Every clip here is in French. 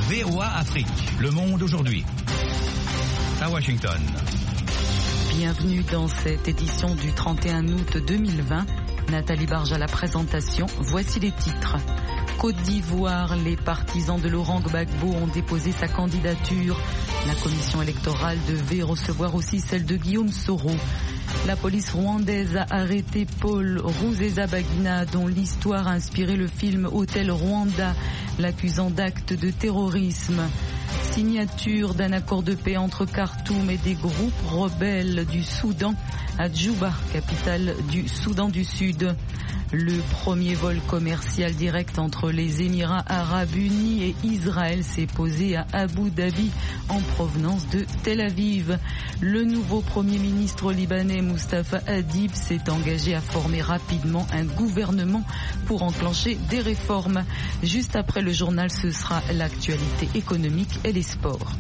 VOA Afrique, le monde aujourd'hui. À Washington. Bienvenue dans cette édition du 31 août 2020. Nathalie Barge à la présentation. Voici les titres. Côte d'Ivoire, les partisans de Laurent Gbagbo ont déposé sa candidature. La commission électorale devait recevoir aussi celle de Guillaume Soro. La police rwandaise a arrêté Paul Rusesabagina, dont l'histoire a inspiré le film Hôtel Rwanda, l'accusant d'actes de terrorisme. Signature d'un accord de paix entre Khartoum et des groupes rebelles du Soudan à Djouba, capitale du Soudan du Sud. Le premier vol commercial direct entre les Émirats arabes unis et Israël s'est posé à Abu Dhabi en provenance de Tel Aviv. Le nouveau premier ministre libanais Mustafa Hadib s'est engagé à former rapidement un gouvernement pour enclencher des réformes. Juste après le journal, ce sera l'actualité économique et les sports.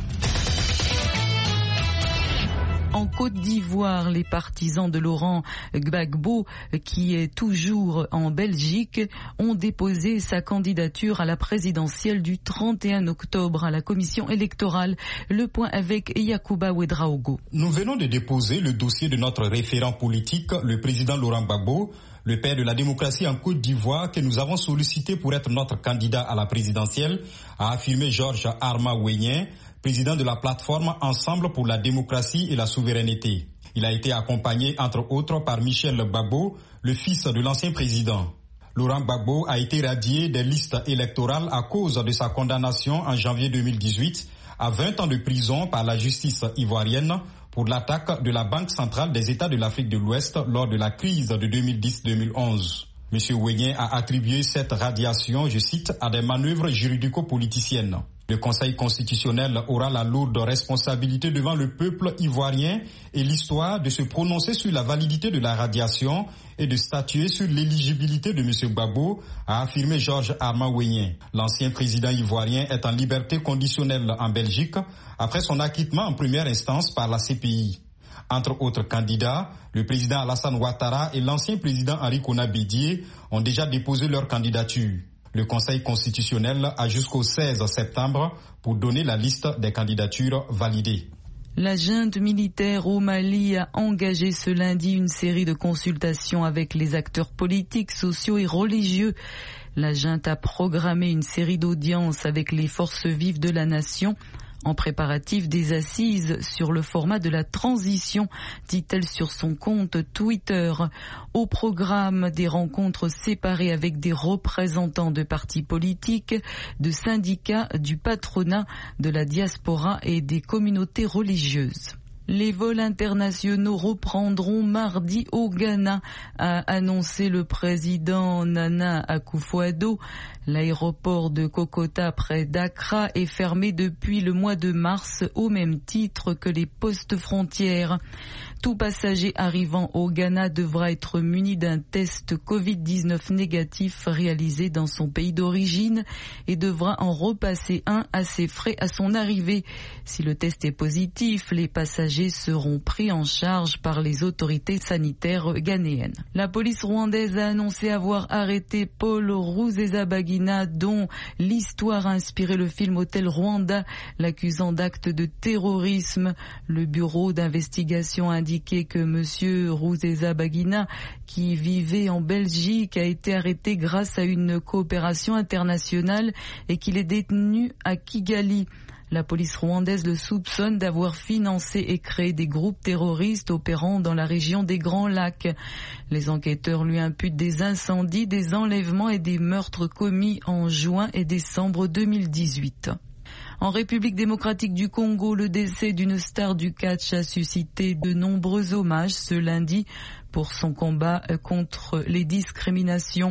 En Côte d'Ivoire, les partisans de Laurent Gbagbo, qui est toujours en Belgique, ont déposé sa candidature à la présidentielle du 31 octobre à la commission électorale. Le point avec Yacouba Ouedraogo. Nous venons de déposer le dossier de notre référent politique, le président Laurent Gbagbo, le père de la démocratie en Côte d'Ivoire, que nous avons sollicité pour être notre candidat à la présidentielle, a affirmé Georges Arma Ouenien, président de la plateforme Ensemble pour la démocratie et la souveraineté. Il a été accompagné entre autres par Michel Gbagbo, le fils de l'ancien président. Laurent Gbagbo a été radié des listes électorales à cause de sa condamnation en janvier 2018 à 20 ans de prison par la justice ivoirienne pour l'attaque de la Banque centrale des États de l'Afrique de l'Ouest lors de la crise de 2010-2011. M. Ouenien a attribué cette radiation, je cite, à des manœuvres juridico-politiciennes. Le Conseil constitutionnel aura la lourde responsabilité devant le peuple ivoirien et l'histoire de se prononcer sur la validité de la radiation et de statuer sur l'éligibilité de M. Gbagbo, a affirmé Georges Arma Ouenien. L'ancien président ivoirien est en liberté conditionnelle en Belgique après son acquittement en première instance par la CPI. Entre autres candidats, le président Alassane Ouattara et l'ancien président Henri Konan Bédié ont déjà déposé leur candidature. Le Conseil constitutionnel a jusqu'au 16 septembre pour donner la liste des candidatures validées. La junte militaire au Mali a engagé ce lundi une série de consultations avec les acteurs politiques, sociaux et religieux. La junte a programmé une série d'audiences avec les forces vives de la nation en préparatif des assises sur le format de la transition, dit-elle sur son compte Twitter. Au programme, des rencontres séparées avec des représentants de partis politiques, de syndicats, du patronat, de la diaspora et des communautés religieuses. Les vols internationaux reprendront mardi au Ghana, a annoncé le président Nana Akufo-Addo. L'aéroport de Kokota près d'Accra est fermé depuis le mois de mars au même titre que les postes frontières. Tout passager arrivant au Ghana devra être muni d'un test Covid-19 négatif réalisé dans son pays d'origine et devra en repasser un à ses frais à son arrivée. Si le test est positif, les passagers seront pris en charge par les autorités sanitaires ghanéennes. La police rwandaise a annoncé avoir arrêté Paul Rusesabagina, dont l'histoire a inspiré le film Hôtel Rwanda, l'accusant d'actes de terrorisme. Le bureau d'investigation a indiqué que M. Rusesabagina, qui vivait en Belgique, a été arrêté grâce à une coopération internationale et qu'il est détenu à Kigali. La police rwandaise le soupçonne d'avoir financé et créé des groupes terroristes opérant dans la région des Grands Lacs. Les enquêteurs lui imputent des incendies, des enlèvements et des meurtres commis en juin et décembre 2018. En République démocratique du Congo, le décès d'une star du catch a suscité de nombreux hommages ce lundi pour son combat contre les discriminations.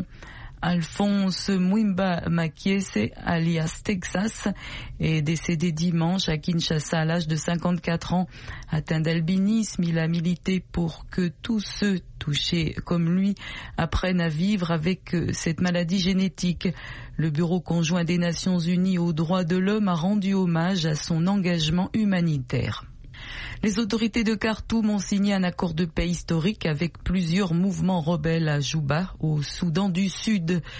Alphonse Mwimba Makiese, alias Texas, est décédé dimanche à Kinshasa à l'âge de 54 ans. Atteint d'albinisme, il a milité pour que tous ceux touchés comme lui apprennent à vivre avec cette maladie génétique. Le Bureau conjoint des Nations Unies aux droits de l'homme a rendu hommage à son engagement humanitaire. Les autorités de Khartoum ont signé un accord de paix historique avec plusieurs mouvements rebelles à Djouba, au Soudan du Sud.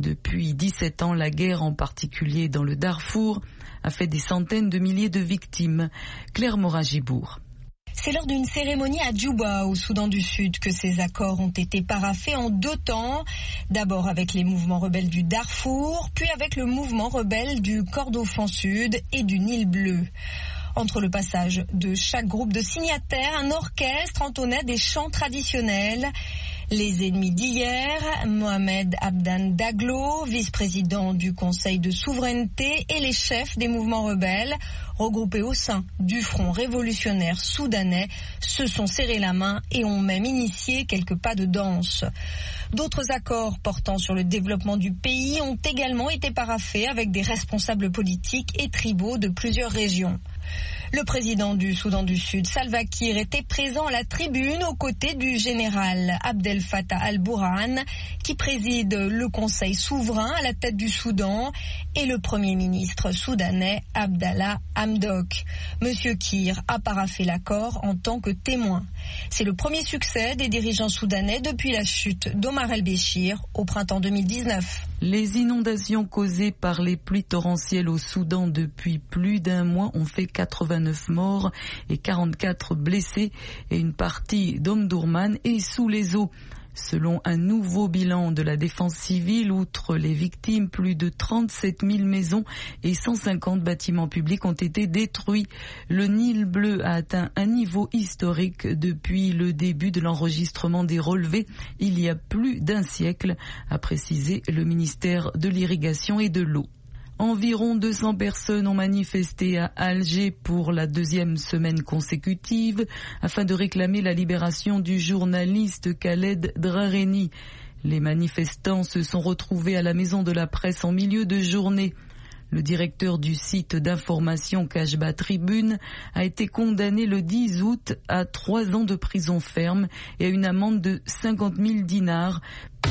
Depuis 17 ans, la guerre, en particulier dans le Darfour, a fait des centaines de milliers de victimes. Claire Morin-Gibourg. C'est lors d'une cérémonie à Djouba, au Soudan du Sud, que ces accords ont été paraphés en 2 temps. D'abord avec les mouvements rebelles du Darfour, puis avec le mouvement rebelle du Kordofan Sud et du Nil Bleu. Entre le passage de chaque groupe de signataires, un orchestre entonnait des chants traditionnels. Les ennemis d'hier, Mohamed Abdan Daglo, vice-président du Conseil de souveraineté, et les chefs des mouvements rebelles, regroupés au sein du Front révolutionnaire soudanais, se sont serrés la main et ont même initié quelques pas de danse. D'autres accords portant sur le développement du pays ont également été paraphés avec des responsables politiques et tribaux de plusieurs régions. Le président du Soudan du Sud, Salva Kiir, était présent à la tribune aux côtés du général Abdel Fattah al-Burhan, qui préside le Conseil souverain à la tête du Soudan, et le Premier ministre soudanais Abdallah Hamdok. Monsieur Kiir a paraphé l'accord en tant que témoin. C'est le premier succès des dirigeants soudanais depuis la chute d'Omar el-Béchir au printemps 2019. Les inondations causées par les pluies torrentielles au Soudan depuis plus d'un mois ont fait 89 morts et 44 blessés, et une partie d'Omdurman est sous les eaux. Selon un nouveau bilan de la défense civile, outre les victimes, plus de 37 000 maisons et 150 bâtiments publics ont été détruits. Le Nil Bleu a atteint un niveau historique depuis le début de l'enregistrement des relevés il y a plus d'un siècle, a précisé le ministère de l'Irrigation et de l'Eau. Environ 200 personnes ont manifesté à Alger pour la 2e semaine consécutive afin de réclamer la libération du journaliste Khaled Drareni. Les manifestants se sont retrouvés à la Maison de la Presse en milieu de journée. Le directeur du site d'information Kashba Tribune a été condamné le 10 août à 3 ans de prison ferme et à une amende de 50 000 dinars.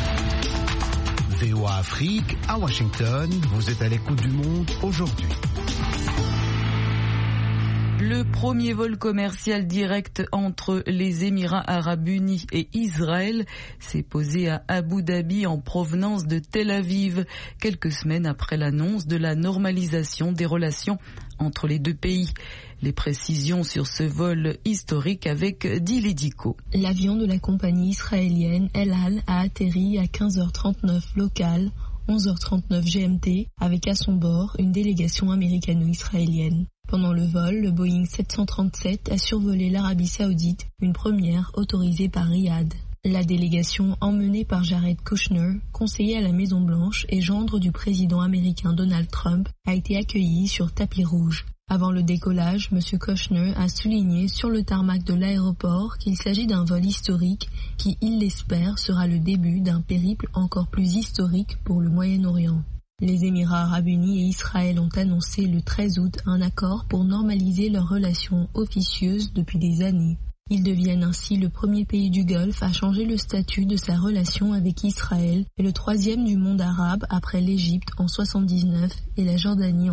VOA Afrique, à Washington, vous êtes à l'écoute du monde aujourd'hui. Le premier vol commercial direct entre les Émirats arabes unis et Israël s'est posé à Abu Dhabi en provenance de Tel Aviv, quelques semaines après l'annonce de la normalisation des relations entre les deux pays. Les précisions sur ce vol historique avec Dili Diko. L'avion de la compagnie israélienne El Al a atterri à 15h39 locale, 11h39 GMT, avec à son bord une délégation américano-israélienne. Pendant le vol, le Boeing 737 a survolé l'Arabie Saoudite, une première autorisée par Riyad. La délégation, emmenée par Jared Kushner, conseiller à la Maison-Blanche et gendre du président américain Donald Trump, a été accueillie sur tapis rouge. Avant le décollage, M. Kushner a souligné sur le tarmac de l'aéroport qu'il s'agit d'un vol historique qui, il l'espère, sera le début d'un périple encore plus historique pour le Moyen-Orient. Les Émirats arabes unis et Israël ont annoncé le 13 août un accord pour normaliser leurs relations officieuses depuis des années. Ils deviennent ainsi le premier pays du Golfe à changer le statut de sa relation avec Israël et le 3e du monde arabe après l'Égypte en 79 et la Jordanie en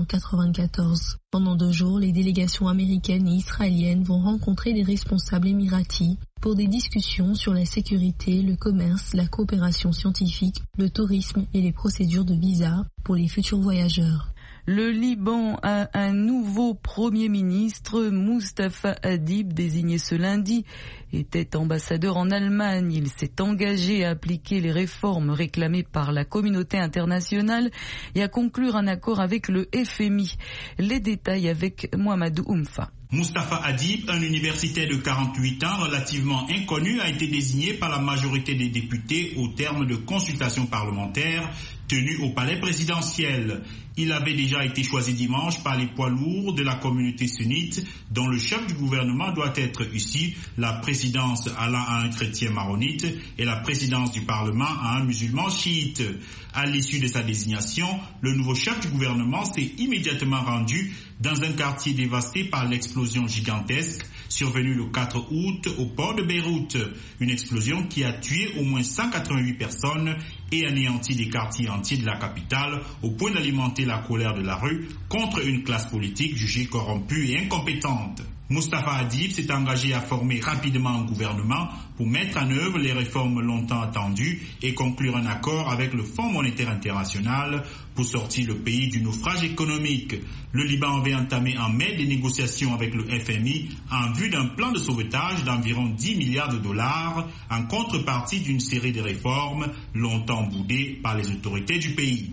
94. Pendant 2 jours, les délégations américaines et israéliennes vont rencontrer des responsables émiratis pour des discussions sur la sécurité, le commerce, la coopération scientifique, le tourisme et les procédures de visa pour les futurs voyageurs. Le Liban a un nouveau Premier ministre, Mustafa Hadib, désigné ce lundi, était ambassadeur en Allemagne. Il s'est engagé à appliquer les réformes réclamées par la communauté internationale et à conclure un accord avec le FMI. Les détails avec Mohamedou Oumfa. Mustafa Hadib, un universitaire de 48 ans relativement inconnu, a été désigné par la majorité des députés au terme de consultations parlementaires tenues au palais présidentiel. Il avait déjà été choisi dimanche par les poids lourds de la communauté sunnite, dont le chef du gouvernement doit être ici, la présidence allant à un chrétien maronite et la présidence du Parlement à un musulman chiite. À l'issue de sa désignation, le nouveau chef du gouvernement s'est immédiatement rendu dans un quartier dévasté par l'explosion gigantesque survenue le 4 août au port de Beyrouth. Une explosion qui a tué au moins 188 personnes et anéanti des quartiers entiers de la capitale au point d'alimenter la colère de la rue contre une classe politique jugée corrompue et incompétente. Moustapha Adib s'est engagé à former rapidement un gouvernement pour mettre en œuvre les réformes longtemps attendues et conclure un accord avec le Fonds monétaire international pour sortir le pays du naufrage économique. Le Liban avait entamé en mai des négociations avec le FMI en vue d'un plan de sauvetage d'environ 10 milliards de dollars en contrepartie d'une série de réformes longtemps boudées par les autorités du pays.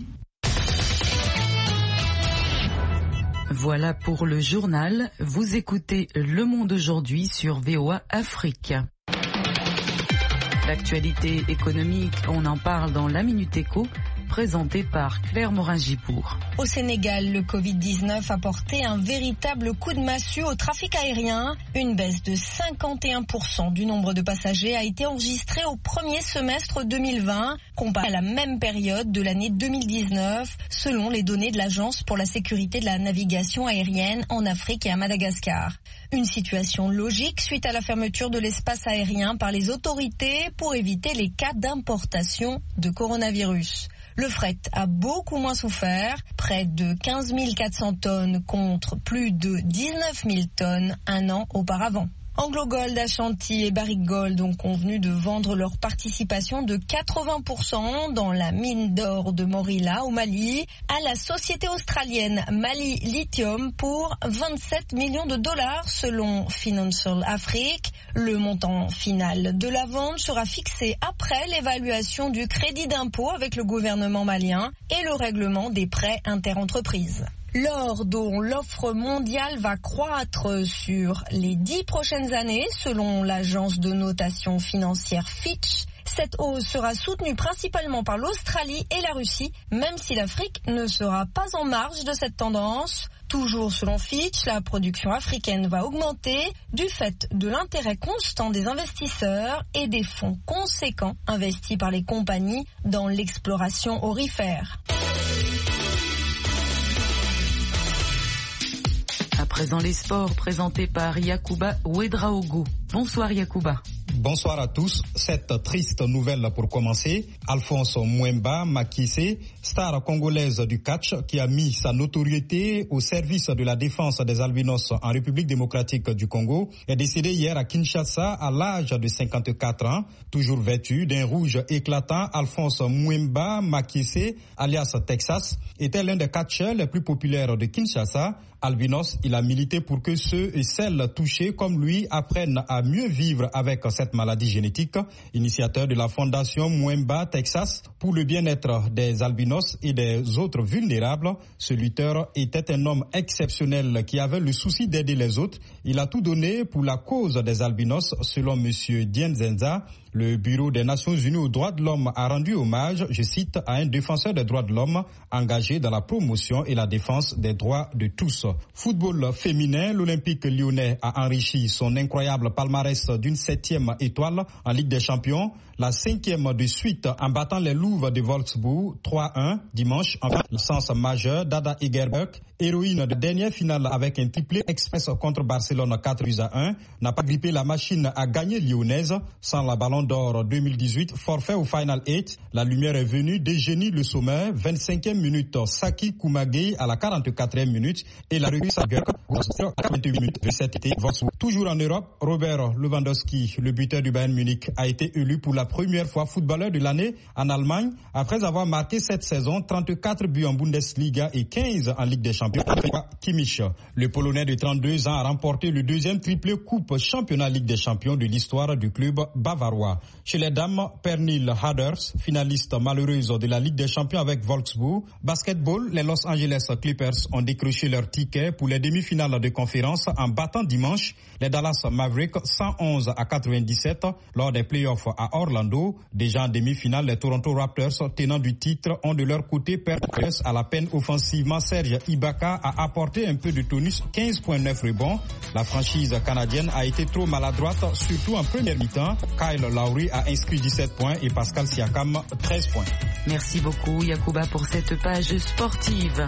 Voilà pour le journal. Vous écoutez Le Monde aujourd'hui sur VOA Afrique. L'actualité économique, on en parle dans la Minute Éco, présentée par Claire Morin-Gipour. Au Sénégal, le Covid-19 a porté un véritable coup de massue au trafic aérien. Une baisse de 51% du nombre de passagers a été enregistrée au premier semestre 2020, comparé à la même période de l'année 2019, selon les données de l'Agence pour la sécurité de la navigation aérienne en Afrique et à Madagascar. Une situation logique suite à la fermeture de l'espace aérien par les autorités pour éviter les cas d'importation de coronavirus. Le fret a beaucoup moins souffert, près de 15 400 tonnes contre plus de 19 000 tonnes un an auparavant. AngloGold Ashanti et Barrick Gold ont convenu de vendre leur participation de 80% dans la mine d'or de Morila au Mali à la société australienne Mali Lithium pour 27 millions de dollars selon Financial Afrique. Le montant final de la vente sera fixé après l'évaluation du crédit d'impôt avec le gouvernement malien et le règlement des prêts interentreprises. L'or dont l'offre mondiale va croître sur les 10 prochaines années, selon l'agence de notation financière Fitch. Cette hausse sera soutenue principalement par l'Australie et la Russie, même si l'Afrique ne sera pas en marge de cette tendance. Toujours selon Fitch, la production africaine va augmenter du fait de l'intérêt constant des investisseurs et des fonds conséquents investis par les compagnies dans l'exploration aurifère. À présent les sports présentés par Yacouba Ouedraogo. Bonsoir Yacouba. Bonsoir à tous. Cette triste nouvelle pour commencer. Alphonse Mwemba Makissé, star congolaise du catch qui a mis sa notoriété au service de la défense des albinos en République démocratique du Congo, est décédé hier à Kinshasa à l'âge de 54 ans. Toujours vêtu d'un rouge éclatant, Alphonse Mwemba Makissé, alias Texas, était l'un des catcheurs les plus populaires de Kinshasa. Albinos, il a milité pour que ceux et celles touchés comme lui apprennent à mieux vivre avec cette maladie génétique. Initiateur de la fondation Mwemba Texas pour le bien-être des albinos et des autres vulnérables, ce lutteur était un homme exceptionnel qui avait le souci d'aider les autres. Il a tout donné pour la cause des albinos, selon M. Dienzenza. Le Bureau des Nations Unies aux droits de l'homme a rendu hommage, je cite, à un défenseur des droits de l'homme engagé dans la promotion et la défense des droits de tous. Football féminin, l'Olympique lyonnais a enrichi son incroyable palmarès d'une 7e étoile en Ligue des Champions, la 5e de suite en battant les Louves de Wolfsburg 3-1 dimanche en sens majeur. Dada Egerberg, héroïne de dernière finale avec un triplé express contre Barcelone 4-1, n'a pas grippé la machine à gagner lyonnaise. Sans la Ballon d'Or 2018, forfait au Final 8, la lumière est venue déjeuner le sommet. 25e minute, Saki Koumagé à la 44e minute et la reprise à 28 minutes de cet été. Toujours en Europe, Robert Lewandowski, le buteur du Bayern Munich, a été élu pour la première fois footballeur de l'année en Allemagne après avoir marqué cette saison 34 buts en Bundesliga et 15 en Ligue des Champions. Kimmich, le Polonais de 32 ans, a remporté le deuxième triplé coupe championnat Ligue des Champions de l'histoire du club bavarois. Chez les dames, Pernille Haders, finaliste malheureuse de la Ligue des Champions avec Wolfsburg. Basketball, les Los Angeles Clippers ont décroché leur ticket pour les demi-finales de conférence en battant dimanche les Dallas Mavericks 111-97 lors des playoffs à Orlando. Déjà en demi-finale, les Toronto Raptors, tenants du titre, ont de leur côté perdu à la peine offensivement. Serge Ibaka a apporté un peu de tonus, 15,9 rebonds. La franchise canadienne a été trop maladroite, surtout en première mi-temps. Kyle Lowry a inscrit 17 points et Pascal Siakam 13 points. Merci beaucoup Yacouba pour cette page sportive.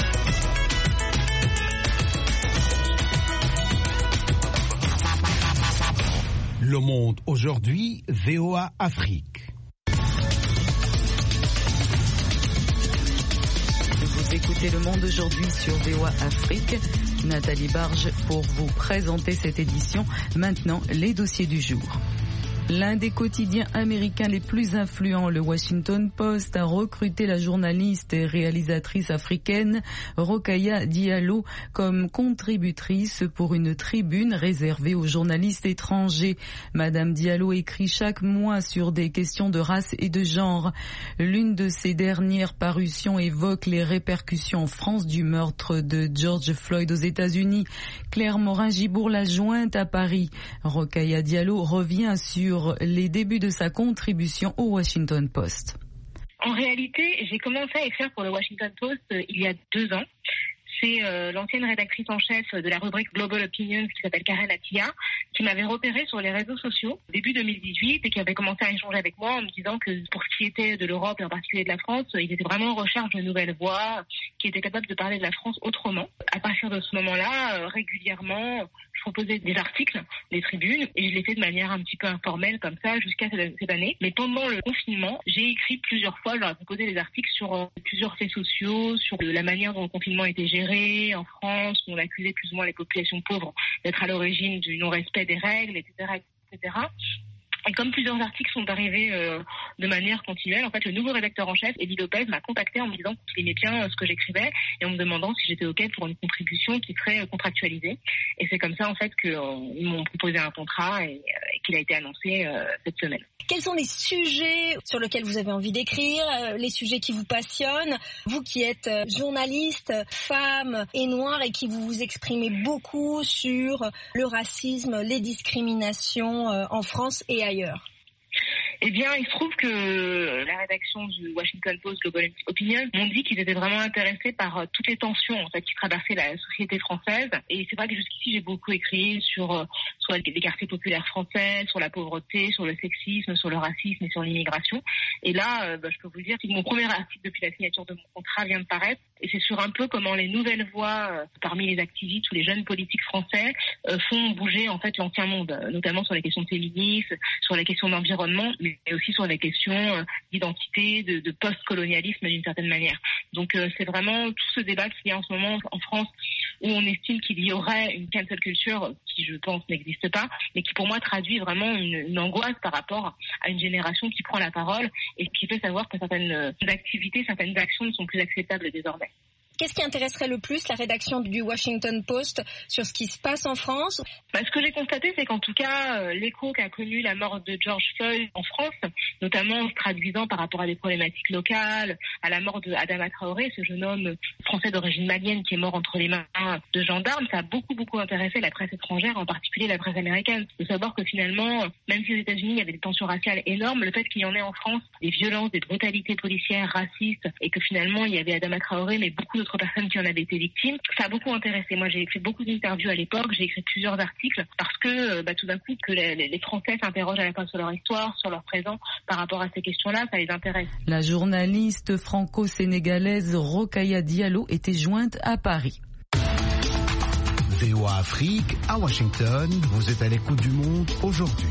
Le Monde aujourd'hui, VOA Afrique. Vous écoutez écoutez Le Monde aujourd'hui sur VOA Afrique. Nathalie Barge pour vous présenter cette édition. Maintenant, les dossiers du jour. L'un des quotidiens américains les plus influents, le Washington Post, a recruté la journaliste et réalisatrice africaine Rokhaya Diallo comme contributrice pour une tribune réservée aux journalistes étrangers. Madame Diallo écrit chaque mois sur des questions de race et de genre. L'une de ses dernières parutions évoque les répercussions en France du meurtre de George Floyd aux États-Unis. Claire Morin-Gibour l'a jointe à Paris. Rokhaya Diallo revient sur les débuts de sa contribution au Washington Post. En réalité, j'ai commencé à écrire pour le Washington Post il y a 2 ans. C'est l'ancienne rédactrice en chef de la rubrique Global Opinions qui s'appelle Karen Attia, qui m'avait repéré sur les réseaux sociaux début 2018 et qui avait commencé à échanger avec moi en me disant que pour ce qui était de l'Europe et en particulier de la France, il était vraiment en recherche de nouvelles voix qui étaient capables de parler de la France autrement. À partir de ce moment-là, régulièrement, je proposais des articles, des tribunes, et je l'ai fait de manière un petit peu informelle comme ça jusqu'à cette année. Mais pendant le confinement, j'ai écrit plusieurs fois, je leur ai proposé des articles sur plusieurs faits sociaux, sur la manière dont le confinement était géré en France, où on accusait plus ou moins les populations pauvres d'être à l'origine du non-respect des règles, etc., etc. Et comme plusieurs articles sont arrivés de manière continuelle, en fait, le nouveau rédacteur en chef, Elie Lopez, m'a contacté en me disant qu'il aimait bien ce que j'écrivais et en me demandant si j'étais OK pour une contribution qui serait contractualisée. Et c'est comme ça, en fait, qu'ils m'ont proposé un contrat et qu'il a été annoncé cette semaine. Quels sont les sujets sur lesquels vous avez envie d'écrire, les sujets qui vous passionnent? Vous qui êtes journaliste, femme et noire et qui vous exprimez beaucoup sur le racisme, les discriminations en France et ailleurs. Eh bien, il se trouve que la rédaction du Washington Post Global Opinion m'ont dit qu'ils étaient vraiment intéressés par toutes les tensions en fait qui traversaient la société française. Et c'est vrai que jusqu'ici j'ai beaucoup écrit sur soit les quartiers populaires français, sur la pauvreté, sur le sexisme, sur le racisme et sur l'immigration. Et là, je peux vous dire que mon premier article depuis la signature de mon contrat vient de paraître. Et c'est sur un peu comment les nouvelles voix parmi les activistes ou les jeunes politiques français font bouger en fait l'ancien monde, notamment sur les questions de féminisme, sur les questions d'environnement, mais aussi sur les questions d'identité, de post-colonialisme d'une certaine manière. Donc c'est vraiment tout ce débat qu'il y a en ce moment en France où on estime qu'il y aurait une cancel culture qui, je pense, n'existe pas, mais qui pour moi traduit vraiment une angoisse par rapport à une génération qui prend la parole et qui fait savoir que certaines activités, certaines actions ne sont plus acceptables désormais. Qu'est-ce qui intéresserait le plus la rédaction du Washington Post sur ce qui se passe en France? Ce que j'ai constaté, c'est qu'en tout cas, l'écho qu'a connu la mort de George Floyd en France, notamment se traduisant par rapport à des problématiques locales, à la mort de Adama Traoré, ce jeune homme français d'origine malienne qui est mort entre les mains de gendarmes, ça a beaucoup intéressé la presse étrangère, en particulier la presse américaine. De savoir que finalement, même si aux États-Unis il y avait des tensions raciales énormes, le fait qu'il y en ait en France des violences, des brutalités policières, racistes, et que finalement il y avait Adama Traoré, mais beaucoup d'autres personnes qui en avaient été victimes, ça a beaucoup intéressé. Moi, j'ai écrit beaucoup d'interviews à l'époque, j'ai écrit plusieurs articles parce que tout d'un coup, que les Français s'interrogent à la fois sur leur histoire, sur leur présent, par rapport à ces questions-là, ça les intéresse. La journaliste franco-sénégalaise Rokhaya Diallo était jointe à Paris. VOA Afrique, à Washington, vous êtes à l'écoute du monde aujourd'hui.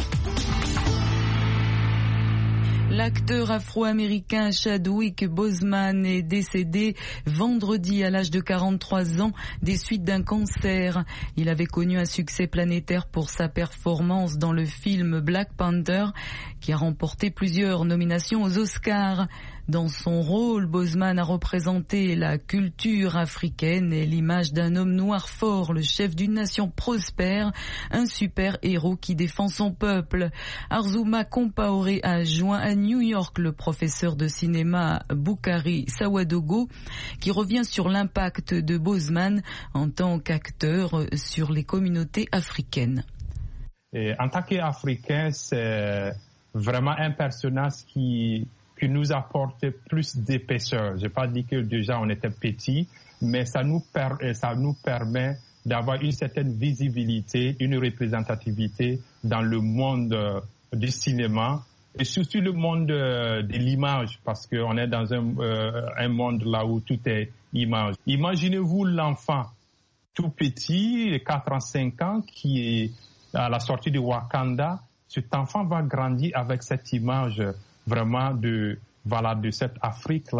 L'acteur afro-américain Chadwick Boseman est décédé vendredi à l'âge de 43 ans des suites d'un cancer. Il avait connu un succès planétaire pour sa performance dans le film Black Panther, qui a remporté plusieurs nominations aux Oscars. Dans son rôle, Boseman a représenté la culture africaine et l'image d'un homme noir fort, le chef d'une nation prospère, un super-héros qui défend son peuple. Arzouma Compaoré a joint à New York le professeur de cinéma Boukari Sawadogo, qui revient sur l'impact de Boseman en tant qu'acteur sur les communautés africaines. Et en tant qu'Africain, c'est vraiment un personnage qui nous apporte plus d'épaisseur. Je n'ai pas dit que déjà on était petit, mais ça nous permet d'avoir une certaine visibilité, une représentativité dans le monde du cinéma et surtout le monde de l'image, parce qu'on est dans un monde là où tout est image. Imaginez-vous l'enfant tout petit, 4 ans, 5 ans, qui est à la sortie de Wakanda. Cet enfant va grandir avec cette image vraiment de cette Afrique-là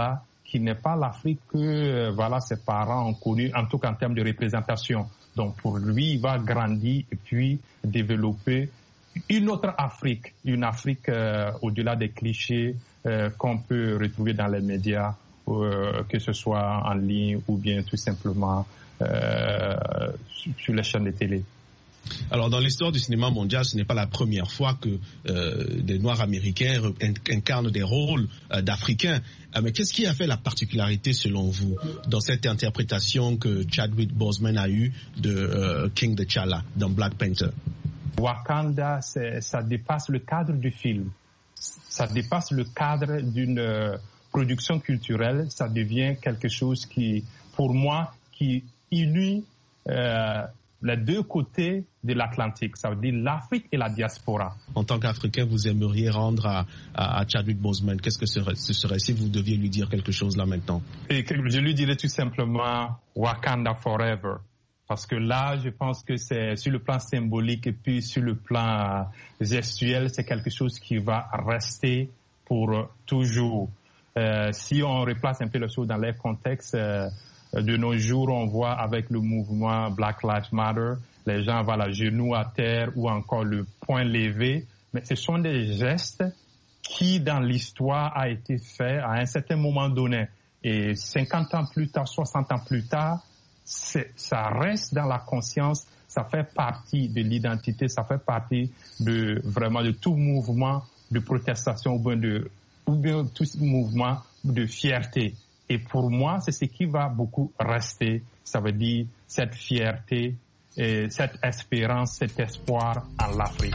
qui n'est pas l'Afrique que ses parents ont connue, en tout cas en termes de représentation. Donc pour lui, il va grandir et puis développer une autre Afrique, une Afrique au-delà des clichés qu'on peut retrouver dans les médias, que ce soit en ligne ou bien tout simplement sur les chaînes de télé. Alors, dans l'histoire du cinéma mondial, ce n'est pas la première fois que des Noirs américains incarnent des rôles d'Africains. Mais qu'est-ce qui a fait la particularité, selon vous, dans cette interprétation que Chadwick Boseman a eue de King T'Challa dans Black Panther? Wakanda, ça dépasse le cadre du film. Ça dépasse le cadre d'une production culturelle. Ça devient quelque chose qui, pour moi, qui unit les deux côtés de l'Atlantique, ça veut dire l'Afrique et la diaspora. En tant qu'Africain, vous aimeriez rendre à Chadwick Boseman, qu'est-ce que ce serait si vous deviez lui dire quelque chose là maintenant? Et je lui dirais tout simplement Wakanda Forever. Parce que là, je pense que c'est sur le plan symbolique et puis sur le plan gestuel, c'est quelque chose qui va rester pour toujours. Si on replace un peu les choses dans leur contexte, de nos jours, on voit avec le mouvement Black Lives Matter, les gens vont à genoux à terre ou encore le poing levé. Mais ce sont des gestes qui, dans l'histoire, a été fait à un certain moment donné. Et 50 ans plus tard, 60 ans plus tard, ça reste dans la conscience, ça fait partie de l'identité, ça fait partie de tout mouvement de protestation ou bien tout mouvement de fierté. Et pour moi, c'est ce qui va beaucoup rester. Ça veut dire cette fierté, et cette espérance, cet espoir en l'Afrique.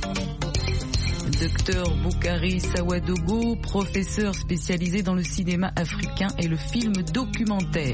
Docteur Boukari Sawadogo, professeur spécialisé dans le cinéma africain et le film documentaire.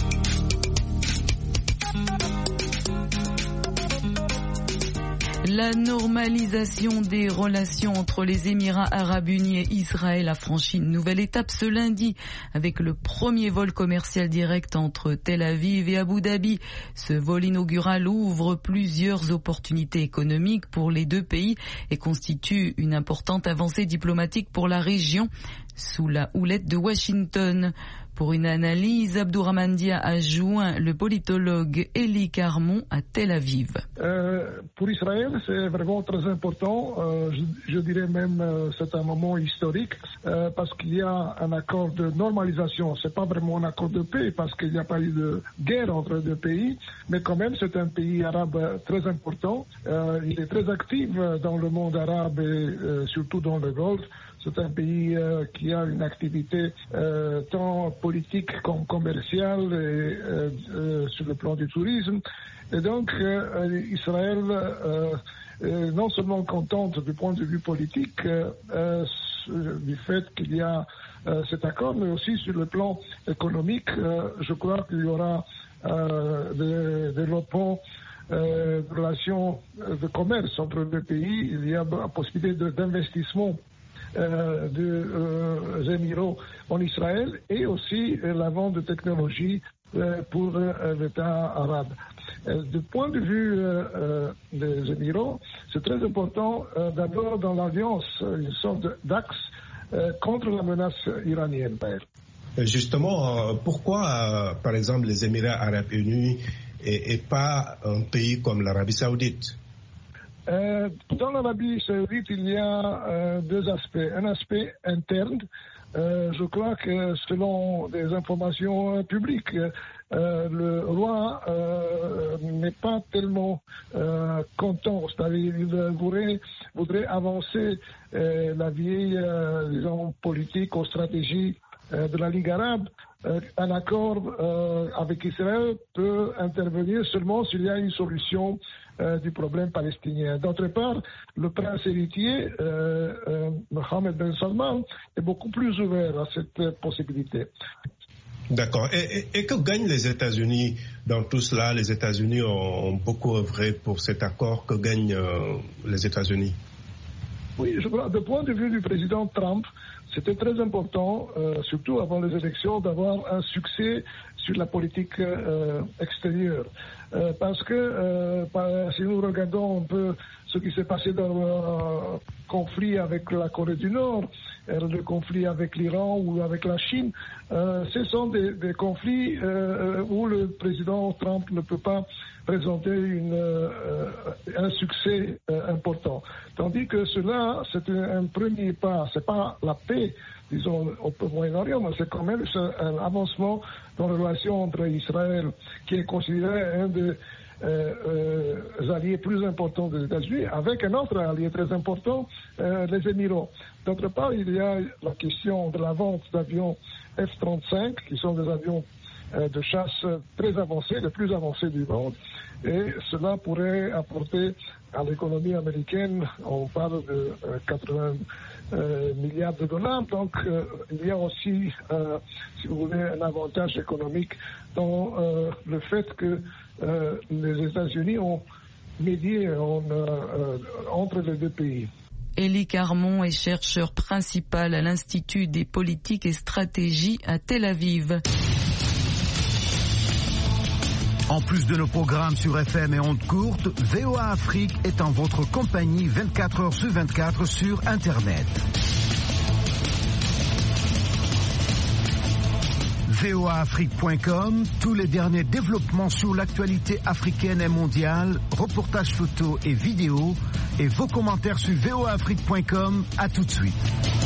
La normalisation des relations entre les Émirats arabes unis et Israël a franchi une nouvelle étape ce lundi avec le premier vol commercial direct entre Tel Aviv et Abu Dhabi. Ce vol inaugural ouvre plusieurs opportunités économiques pour les deux pays et constitue une importante avancée diplomatique pour la région sous la houlette de Washington. Pour une analyse, Abdourahmane Dia a joint le politologue Élie Carmon à Tel Aviv. Pour Israël, c'est vraiment très important. Je dirais même c'est un moment historique parce qu'il y a un accord de normalisation. C'est pas vraiment un accord de paix parce qu'il n'y a pas eu de guerre entre les deux pays, mais quand même c'est un pays arabe très important. Il est très actif dans le monde arabe et surtout dans le Golfe. C'est un pays qui a une activité tant politique comme commerciale et sur le plan du tourisme. Et donc, Israël est non seulement contente du point de vue politique du fait qu'il y a cet accord, mais aussi sur le plan économique. Je crois qu'il y aura des développements de relations de commerce entre les deux pays. Il y a la possibilité d'investissement des Émirats en Israël et aussi la vente de technologies pour l'État arabe. Du point de vue des Émirats, c'est très important d'abord dans l'alliance, une sorte d'axe contre la menace iranienne. Justement, pourquoi, par exemple, les Émirats arabes unis et pas un pays comme l'Arabie saoudite? Dans l'Arabie saoudite, il y a deux aspects. Un aspect interne. Je crois que selon des informations publiques, le roi n'est pas tellement content. C'est-à-dire qu'il voudrait avancer la vieille, disons, politique ou stratégie de la Ligue arabe. Un accord avec Israël peut intervenir seulement s'il y a une solution du problème palestinien. D'autre part, le prince héritier, Mohammed Ben Salman, est beaucoup plus ouvert à cette possibilité. D'accord. Et que gagnent les États-Unis dans tout cela? Les États-Unis ont beaucoup œuvré pour cet accord. Que gagnent les États-Unis? Oui, je crois, du point de vue du président Trump, c'était très important, surtout avant les élections, d'avoir un succès sur la politique extérieure. Parce que si nous regardons un peu ce qui s'est passé dans conflits avec la Corée du Nord, le conflit avec l'Iran ou avec la Chine, ce sont des conflits où le président Trump ne peut pas présenter un succès important. Tandis que cela, c'est un premier pas. C'est pas la paix, disons, au Moyen-Orient, mais c'est quand même un avancement dans la relation entre Israël, qui est considéré un des alliés plus importants des États-Unis, avec un autre allié très important, les Émirats. D'autre part, il y a la question de la vente d'avions F-35, qui sont des avions de chasse très avancés, les plus avancés du monde. Et cela pourrait apporter à l'économie américaine, on parle de 80 milliards de dollars. Donc, il y a aussi, si vous voulez, un avantage économique dans le fait que les États-Unis ont médié entre les deux pays. Élie Carmon est chercheur principal à l'Institut des politiques et stratégies à Tel Aviv. En plus de nos programmes sur FM et ondes courtes, VOA Afrique est en votre compagnie 24 heures sur 24 sur Internet. voaafrique.com, tous les derniers développements sur l'actualité africaine et mondiale, reportages photos et vidéos, et vos commentaires sur voaafrique.com. À tout de suite.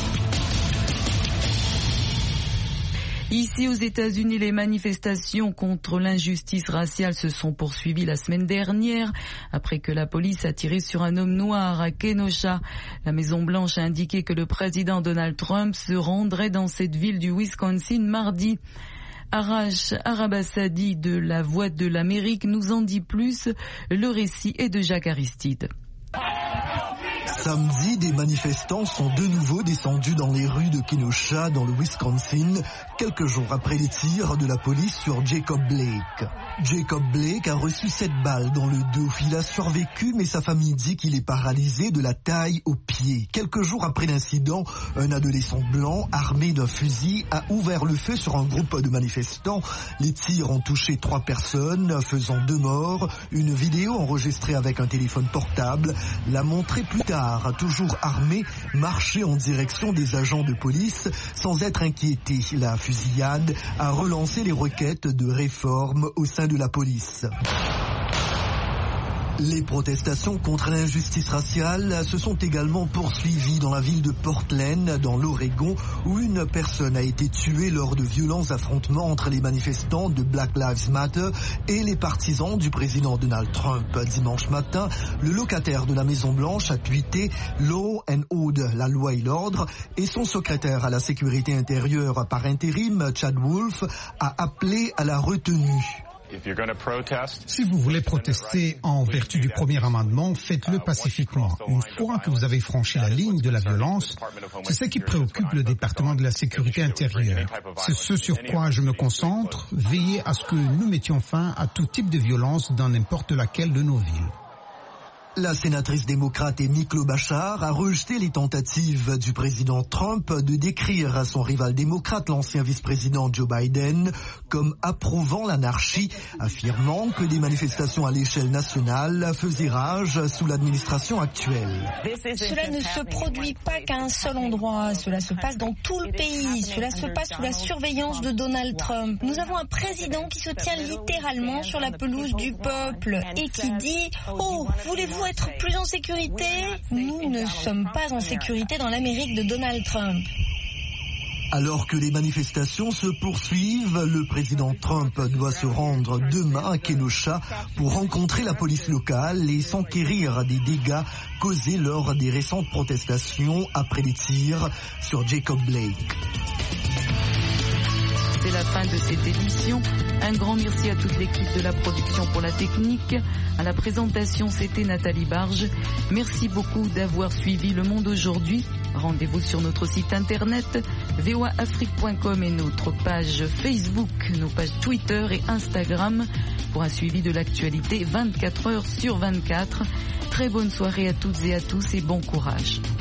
Ici aux États-Unis, les manifestations contre l'injustice raciale se sont poursuivies la semaine dernière après que la police a tiré sur un homme noir à Kenosha. La Maison-Blanche a indiqué que le président Donald Trump se rendrait dans cette ville du Wisconsin mardi. Arash Arabasadi de La Voix de l'Amérique nous en dit plus. Le récit est de Jacques Aristide. Samedi, des manifestants sont de nouveau descendus dans les rues de Kenosha, dans le Wisconsin, quelques jours après les tirs de la police sur Jacob Blake. Jacob Blake a reçu 7 balles dans le dos. Il a survécu, mais sa famille dit qu'il est paralysé de la taille aux pieds. Quelques jours après l'incident, un adolescent blanc, armé d'un fusil, a ouvert le feu sur un groupe de manifestants. Les tirs ont touché 3 personnes, faisant 2 morts. Une vidéo enregistrée avec un téléphone portable l'a montré plus tard, toujours armé, marcher en direction des agents de police sans être inquiété. La fusillade a relancé les requêtes de réforme au sein de la police. Les protestations contre l'injustice raciale se sont également poursuivies dans la ville de Portland, dans l'Oregon, où une personne a été tuée lors de violents affrontements entre les manifestants de Black Lives Matter et les partisans du président Donald Trump. Dimanche matin, le locataire de la Maison-Blanche a tweeté « Law and Order », la loi et l'ordre, et son secrétaire à la sécurité intérieure par intérim, Chad Wolf, a appelé à la retenue. Si vous voulez protester en vertu du premier amendement, faites-le pacifiquement. Une fois que vous avez franchi la ligne de la violence, c'est ce qui préoccupe le département de la sécurité intérieure. C'est ce sur quoi je me concentre, veiller à ce que nous mettions fin à tout type de violence dans n'importe laquelle de nos villes. La sénatrice démocrate Amy Klobuchar a rejeté les tentatives du président Trump de décrire son rival démocrate, l'ancien vice-président Joe Biden, comme approuvant l'anarchie, affirmant que des manifestations à l'échelle nationale faisaient rage sous l'administration actuelle. Cela ne se produit pas qu'à un seul endroit, cela se passe dans tout le pays, cela se passe sous la surveillance de Donald Trump. Nous avons un président qui se tient littéralement sur la pelouse du peuple et qui dit « Oh, voulez-vous être plus en sécurité ? Nous ne sommes pas en sécurité dans l'Amérique de Donald Trump. » Alors que les manifestations se poursuivent, le président Trump doit se rendre demain à Kenosha pour rencontrer la police locale et s'enquérir des dégâts causés lors des récentes protestations après les tirs sur Jacob Blake. C'est la fin de cette édition. Un grand merci à toute l'équipe de la production pour la technique. À la présentation, c'était Nathalie Barge. Merci beaucoup d'avoir suivi Le Monde aujourd'hui. Rendez-vous sur notre site internet voaafrique.com et notre page Facebook, nos pages Twitter et Instagram pour un suivi de l'actualité 24 heures sur 24. Très bonne soirée à toutes et à tous et bon courage.